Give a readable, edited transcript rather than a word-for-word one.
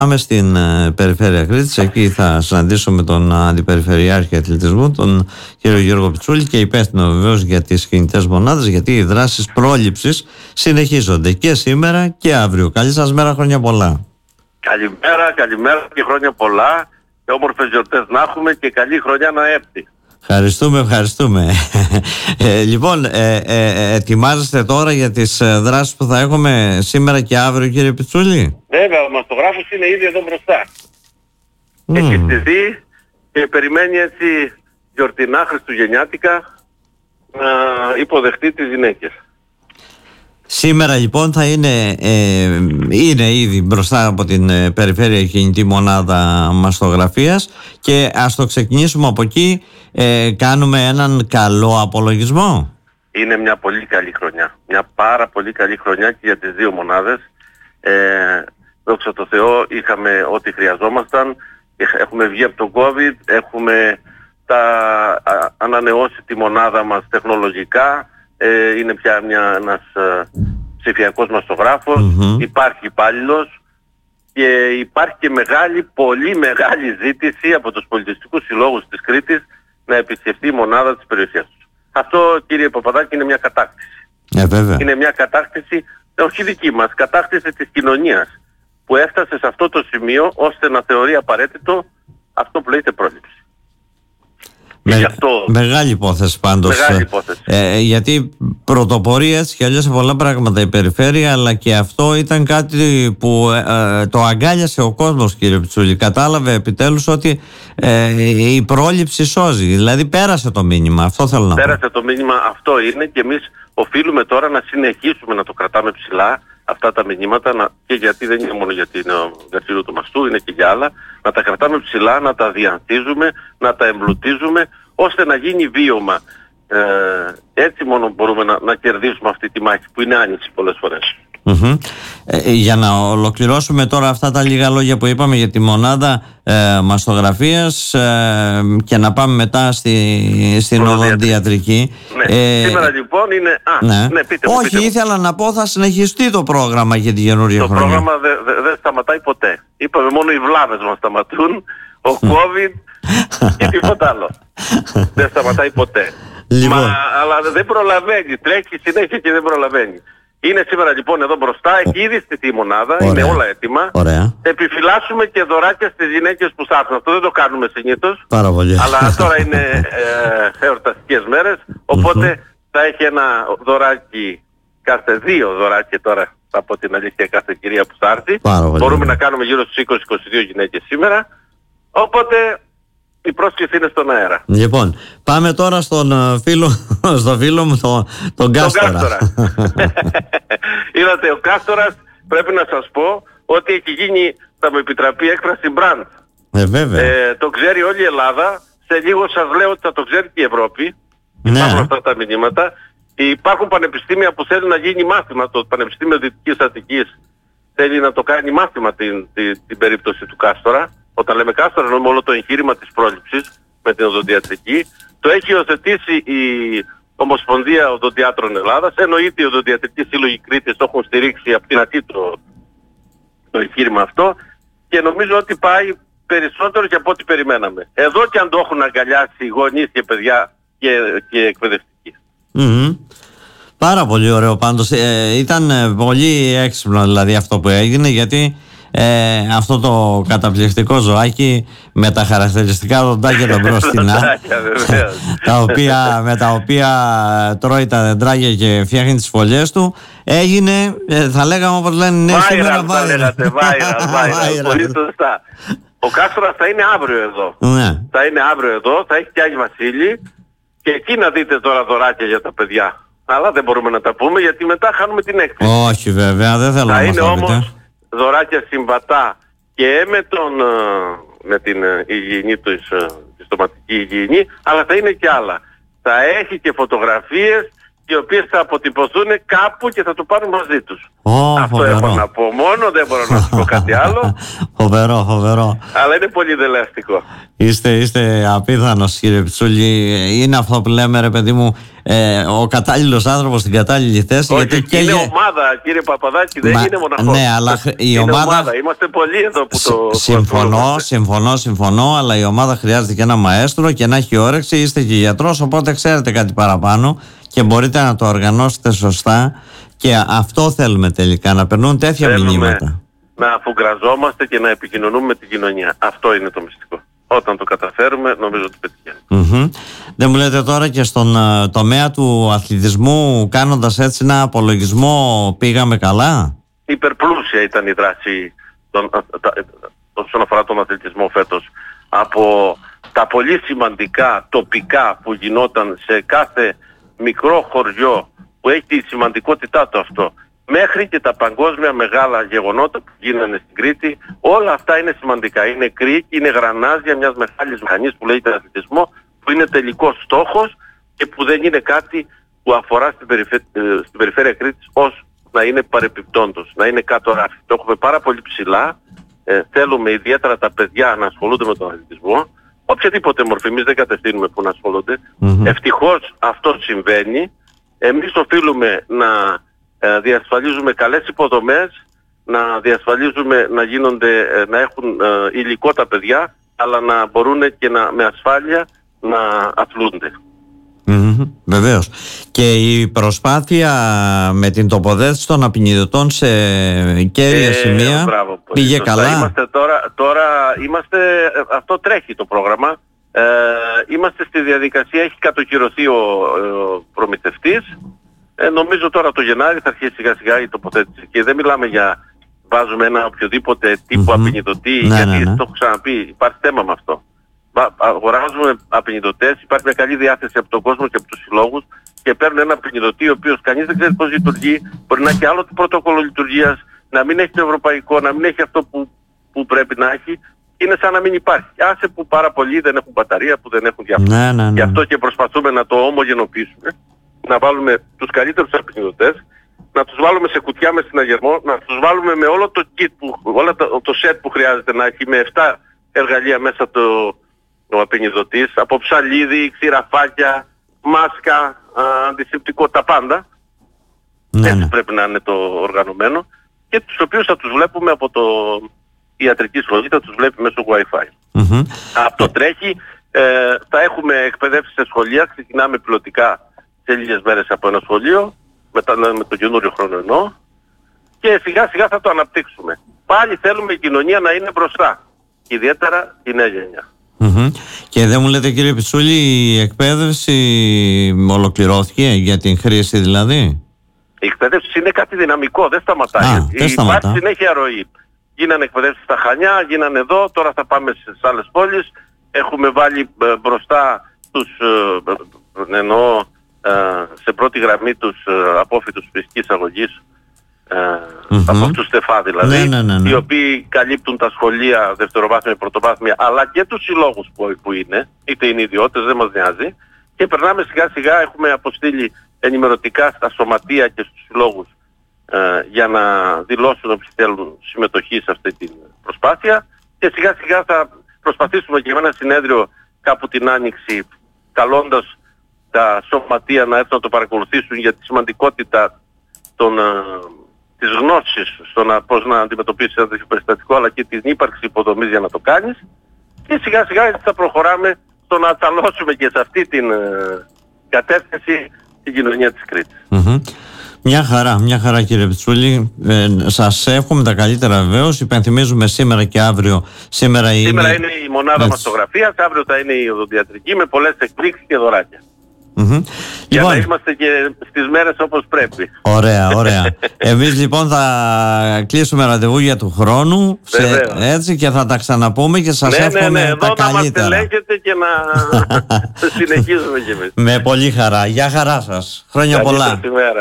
Πάμε στην περιφέρεια Κρήτης. Εκεί θα συναντήσουμε τον Αντιπεριφερειάρχη Αθλητισμού, τον κύριο Γιώργο Πιτσούλη, και υπεύθυνο βεβαίως για τις κινητές μονάδες, γιατί οι δράσεις πρόληψης συνεχίζονται και σήμερα και αύριο. Καλή σας μέρα, χρόνια πολλά. Καλημέρα και χρόνια πολλά και όμορφες γιορτές να έχουμε και καλή χρονιά να έρθει. Ευχαριστούμε. Λοιπόν, ετοιμάζεστε τώρα για τις δράσεις που θα έχουμε σήμερα και αύριο, κύριε Πιτσούλη? Βέβαια, ο μαστογράφος είναι ήδη εδώ μπροστά. Έχει στηθεί και περιμένει έτσι γιορτινά, χριστουγεννιάτικα να υποδεχτεί τις γυναίκες. Σήμερα λοιπόν θα είναι ήδη μπροστά από την περιφέρεια η κινητή μονάδα μαστογραφίας, και ας το ξεκινήσουμε από εκεί. Κάνουμε έναν καλό απολογισμό. Είναι μια πολύ καλή χρονιά. Μια πάρα πολύ καλή χρονιά και για τις δύο μονάδες. Δόξα τω Θεώ, είχαμε ό,τι χρειαζόμασταν. Έχουμε βγει από τον COVID, έχουμε ανανεώσει τη μονάδα μας τεχνολογικά. Είναι πια ένας ψηφιακός μαστογράφος, υπάρχει υπάλληλος και υπάρχει και πολύ μεγάλη ζήτηση από τους πολιτιστικούς συλλόγους της Κρήτης να επισκεφτεί η μονάδα της περιοχής τους. Αυτό, κύριε Παπαδάκη, είναι μια κατάκτηση. Βέβαια. Είναι μια κατάκτηση, όχι δική μας, κατάκτηση της κοινωνίας, που έφτασε σε αυτό το σημείο ώστε να θεωρεί απαραίτητο αυτό που λέγεται πρόληψη. Μεγάλη υπόθεση πάντως. Μεγάλη υπόθεση. Γιατί πρωτοπορεί έτσι κι αλλιώς σε πολλά πράγματα η περιφέρεια, αλλά και αυτό ήταν κάτι που το αγκάλιασε ο κόσμος, κύριε Πιτσούλη. Κατάλαβε επιτέλους ότι η πρόληψη σώζει. Δηλαδή πέρασε το μήνυμα. Αυτό θέλω να πω. Πέρασε το μήνυμα, αυτό είναι, και εμείς οφείλουμε τώρα να συνεχίσουμε να το κρατάμε ψηλά αυτά τα μηνύματα, και γιατί δεν είναι μόνο για την Γατσίνου του Μαστού, είναι και για άλλα, να τα κρατάμε ψηλά, να τα διανθίζουμε, να τα εμπλουτίζουμε, ώστε να γίνει βίωμα. Έτσι μόνο μπορούμε να κερδίσουμε αυτή τη μάχη που είναι άνηση πολλές φορές. Για να ολοκληρώσουμε τώρα αυτά τα λίγα λόγια που είπαμε για τη μονάδα μαστογραφίας, και να πάμε μετά στην οδοντιατρική. Σήμερα λοιπόν είναι... Όχι, ήθελα να πω, θα συνεχιστεί το πρόγραμμα για την καινούργια χρονιά. Το πρόγραμμα δεν σταματάει ποτέ. Είπαμε μόνο οι βλάβες μας σταματούν, ο COVID και τίποτα άλλο. Δεν σταματάει ποτέ. Αλλά δεν προλαβαίνει, τρέχει συνέχεια και δεν προλαβαίνει. Είναι σήμερα λοιπόν εδώ μπροστά, έχει ήδη στηθεί η μονάδα, είναι όλα έτοιμα. Ωραία. Επιφυλάσσουμε και δωράκια στις γυναίκες που θα έρθουν. Αυτό δεν το κάνουμε συνήθως. Πάρα πολύ. Αλλά τώρα είναι εορταστικές μέρες, οπότε θα έχει ένα δωράκι, κάθε 2 δωράκια τώρα, από την αλήθεια, κάθε κυρία που θα έρθει. Μπορούμε να κάνουμε γύρω στους 20-22 γυναίκες σήμερα. Οπότε η πρόσκληση είναι στον αέρα. Λοιπόν, πάμε τώρα στον φίλο μου, τον Κάστορα. Είδατε, ο Κάστορας, πρέπει να σας πω ότι έχει γίνει, θα μου επιτραπεί έκφραση, brand. Βέβαια. Το ξέρει όλη η Ελλάδα. Σε λίγο σας λέω ότι θα το ξέρει και η Ευρώπη. Υπάρχουν αυτά τα μηνύματα. Υπάρχουν πανεπιστήμια που θέλουν να γίνει μάθημα. Το Πανεπιστήμιο Δυτικής Αττικής θέλει να το κάνει μάθημα την περίπτωση του Κάστορα. Όταν λέμε Κάστορα, εννοούμε όλο το εγχείρημα της πρόληψης με την οδοντιατρική. Το έχει υιοθετήσει η Ομοσπονδία Οδοντιάτρων Ελλάδας. Εννοείται οι οδοντιατρικοί σύλλογοι Κρήτης το έχουν στηρίξει από την αρχή το εγχείρημα αυτό, και νομίζω ότι πάει περισσότερο και από ό,τι περιμέναμε. Εδώ και αν το έχουν αγκαλιάσει οι γονείς και παιδιά και εκπαιδευτικοί. Πάρα πολύ ωραίο πάντως. Ήταν πολύ έξυπνο δηλαδή αυτό που έγινε, γιατί αυτό το καταπληκτικό ζωάκι με τα χαρακτηριστικά δοντάκια τα μπροστινά με τα οποία τρώει τα δεντράκια και φτιάχνει τις φωλιές του, έγινε, θα λέγαμε όπως λένε, σήμερα viral. Πολύ σωστά. Ο Κάστορας θα είναι αύριο εδώ. Θα είναι αύριο εδώ, θα έχει και Άγιο Βασίλη, και εκεί να δείτε τώρα δωράκια για τα παιδιά. Αλλά δεν μπορούμε να τα πούμε, γιατί μετά χάνουμε την έκπληξη. Όχι βέβαια, δεν θέλω να μας είναι όμως δωράκια συμβατά και με την υγιεινή του, τη στοματική υγιεινή, αλλά θα είναι και άλλα. Θα έχει και φωτογραφίες οι οποίες θα αποτυπωθούν κάπου και θα το πάρουν μαζί τους. Αυτό φοβερό. έχω να πω μόνο, δεν μπορώ να σου πω κάτι άλλο. Φοβερό. Αλλά είναι πολύ δελεαστικό. Είστε απίθανος, κύριε Πιτσούλη. Είναι αυτό που λέμε, ρε παιδί μου, ο κατάλληλος άνθρωπος στην κατάλληλη θέση. Όχι, γιατί είναι ομάδα, κύριε Παπαδάκη, δεν είναι μοναχός. Ναι, αλλά η ομάδα... Είμαστε πολλοί εδώ που το... Συμφωνώ, αλλά η ομάδα χρειάζεται και ένα μαέστρο και να έχει όρεξη. Είστε και γιατρός, οπότε ξέρετε κάτι παραπάνω και μπορείτε να το οργανώσετε σωστά. Και αυτό θέλουμε τελικά, να περνούν τέτοια μηνύματα. Να αφουγκραζόμαστε και να επικοινωνούμε με την κοινωνία. Αυτό είναι το μυστικό. Όταν το καταφέρουμε, νομίζω ότι πετυχαίνουμε. Δεν μου λέτε τώρα και στον τομέα του αθλητισμού, κάνοντας έτσι ένα απολογισμό, πήγαμε καλά? Υπερπλούσια ήταν η δράση όσον αφορά τον αθλητισμό φέτος. Από τα πολύ σημαντικά τοπικά που γινόταν σε κάθε μικρό χωριό που έχει τη σημαντικότητά του αυτό, μέχρι και τα παγκόσμια μεγάλα γεγονότα που γίνανε στην Κρήτη, όλα αυτά είναι σημαντικά. Είναι κρίκη, είναι γρανάζια μιας μεγάλης μηχανής που λέγεται αθλητισμό, που είναι τελικός στόχος και που δεν είναι κάτι που αφορά στην περιφέρεια Κρήτης ως να είναι παρεπιπτόντος, να είναι κάτω ράφι. Το έχουμε πάρα πολύ ψηλά. Θέλουμε ιδιαίτερα τα παιδιά να ασχολούνται με τον αθλητισμό. Οποιαδήποτε μορφή, εμείς δεν κατευθύνουμε που να ασχολούνται. Ευτυχώς αυτό συμβαίνει. Εμείς οφείλουμε να διασφαλίζουμε καλές υποδομές, να διασφαλίζουμε να έχουν υλικό τα παιδιά, αλλά να μπορούν και με ασφάλεια να αθλούνται. Βεβαίως. Και η προσπάθεια με την τοποθέτηση των απεινιδωτών σε κέρια σημεία πήγε καλά. Τώρα είμαστε, αυτό τρέχει το πρόγραμμα. Είμαστε στη διαδικασία, έχει κατοχυρωθεί ο προμηθευτής. Νομίζω τώρα το Γενάρη θα αρχίσει σιγά σιγά η τοποθέτηση και δεν μιλάμε για βάζουμε ένα οποιοδήποτε τύπο απεινιδωτή, γιατί το έχω ξαναπεί, υπάρχει θέμα με αυτό. Αγοράζουμε απεινιδωτές, υπάρχει μια καλή διάθεση από τον κόσμο και από τους συλλόγους και παίρνουν ένα απεινιδωτή ο οποίος κανείς δεν ξέρει πώς λειτουργεί, μπορεί να έχει άλλο το πρωτόκολλο λειτουργίας, να μην έχει το ευρωπαϊκό, να μην έχει αυτό που πρέπει να έχει. Είναι σαν να μην υπάρχει. Άσε που πάρα πολλοί δεν έχουν μπαταρία, που δεν έχουν διάφορα. Γι' αυτό και προσπαθούμε να το ομογενοποιήσουμε, να βάλουμε τους καλύτερους απεινιδωτές, να τους βάλουμε σε κουτιά με συναγερμό, να τους βάλουμε με όλο το kit, όλο το set που χρειάζεται να έχει, με 7 εργαλεία μέσα ο απεινιδωτής, από ψαλίδι, ξηραφάκια, μάσκα, αντισηπτικό, τα πάντα. Έτσι πρέπει να είναι το οργανωμένο και τους οποίους θα τους βλέπουμε από το ιατρική σχολή, θα τους βλέπει μέσω Wi-Fi. Αυτό τρέχει, θα έχουμε εκπαιδεύσει σε σχολεία, ξεκινάμε πιλωτικά σε λίγες μέρες από ένα σχολείο, με τον καινούριο χρόνο εννοώ, και σιγά σιγά θα το αναπτύξουμε. Πάλι θέλουμε η κοινωνία να είναι μπροστά, ιδιαίτερα η νέα γενιά. Και δεν μου λέτε, κύριε Πιτσούλη, η εκπαίδευση ολοκληρώθηκε για την χρήση δηλαδή? Η εκπαίδευση είναι κάτι δυναμικό, δεν σταματάει. Υπάρχει συνέχεια ροή. Γίνανε εκπαιδεύσεις στα Χανιά, γίνανε εδώ, τώρα θα πάμε στις άλλες πόλεις. Έχουμε βάλει μπροστά τους, σε πρώτη γραμμή τους απόφοιτους φυσικής αγωγής, από αυτούς ΣΤΕΦΑ δηλαδή, οι οποίοι καλύπτουν τα σχολεία δευτεροβάθμια, πρωτοβάθμια, αλλά και τους συλλόγους που είναι, είτε είναι ιδιώτες, δεν μας νοιάζει, και περνάμε σιγά σιγά, έχουμε αποστείλει ενημερωτικά στα σωματεία και στους συλλόγους για να δηλώσουν όποιοι θέλουν συμμετοχή σε αυτή την προσπάθεια, και σιγά σιγά θα προσπαθήσουμε και με ένα συνέδριο κάπου την Άνοιξη, καλώντας τα σωματεία να έρθουν να το παρακολουθήσουν για τη σημαντικότητα της γνώσης στο πώς να αντιμετωπίσεις ένα τέτοιο περιστατικό, αλλά και την ύπαρξη υποδομής για να το κάνεις, και σιγά σιγά θα προχωράμε στο να ταλώσουμε και σε αυτή την κατεύθυνση την κοινωνία της Κρήτης. Μια χαρά κύριε Πιτσούλη. Σας εύχομαι τα καλύτερα βεβαίως. Υπενθυμίζουμε σήμερα και αύριο. Σήμερα είναι η μονάδα μαστογραφίας, αύριο θα είναι η οδοντιατρική με πολλές εκπλήξεις και δωράκια. Για να είμαστε και στις μέρες όπως πρέπει. Ωραία. Εμείς λοιπόν θα κλείσουμε ραντεβού για του χρόνου έτσι, και θα τα ξαναπούμε και σας εύχομαι τα καλύτερα. Να μας τελέχετε και να συνεχίζουμε κι εμείς. Με πολύ χαρά. Γεια χαρά σας. Χρόνια πολλά.